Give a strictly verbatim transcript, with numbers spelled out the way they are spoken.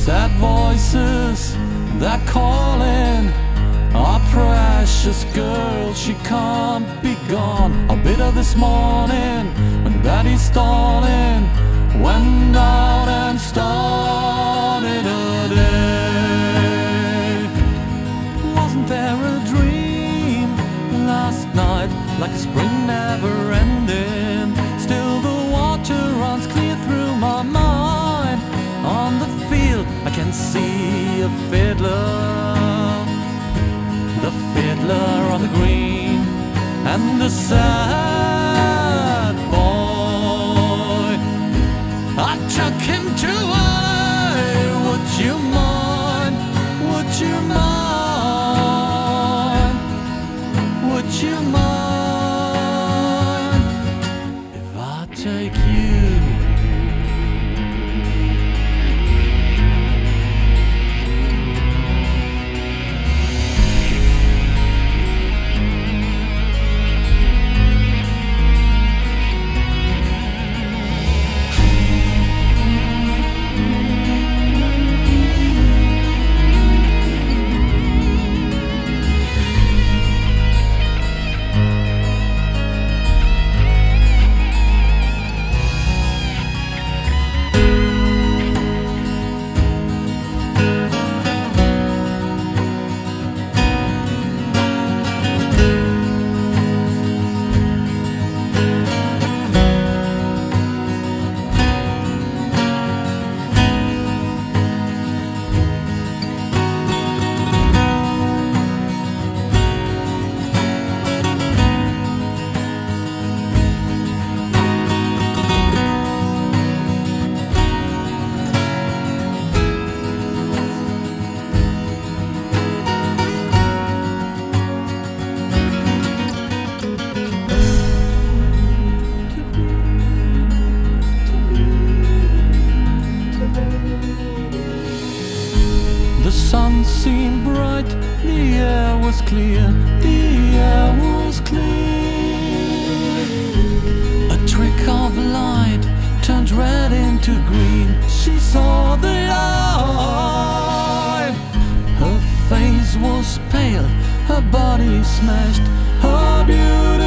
Sad voices, they're calling our precious girl, she can't be gone. I bit her this morning when Betty stalling went out and started her day. Wasn't there a dream last night, like a spring never ending? Still the water runs clear through my mind. On the field I can see a fiddler, the fiddler on the green, and the sad boy, I took him to I. Would you mind, would you mind, would you mind if I take you? The sun seemed bright, the air was clear, the air was clear. A trick of light turned red into green. She saw the light. Her face was pale, her body smashed, her beauty